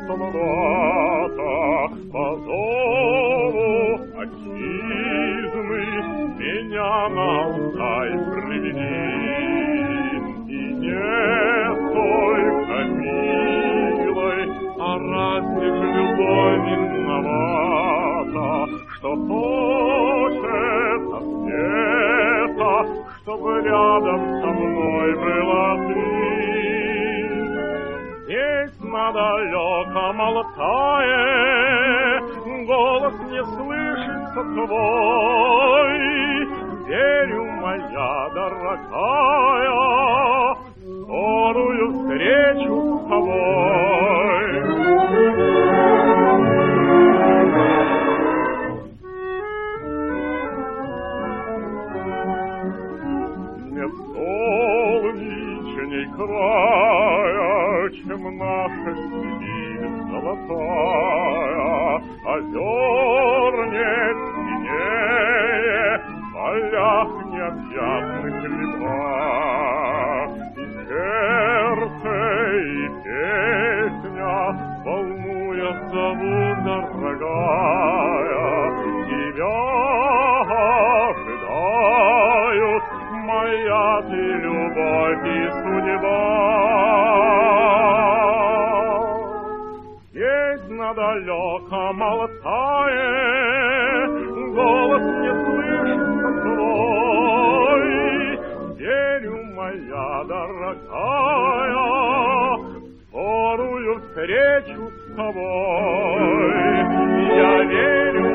солдата по зову отчизны меня на Алтай привели. И не только милой, а разве ж любовь виновата, что хочется где-то, чтобы рядом со мной была ты? Здесь на далеком Алтае голос не слышится твой. Верю, моя дорогая, скорую встречу с тобой. Нет солнечней края, чем наша Сибирь золотая, озер нет синее, в полях необъятных лепах. И сердце, и песня, волнуя, зовут, дорогая, тебя ожидают моя ты любовь и судьба. Здесь на далеком Алтае голос не слышится твой. Верю, моя дорогая, скорую встречу с тобой. Я верю,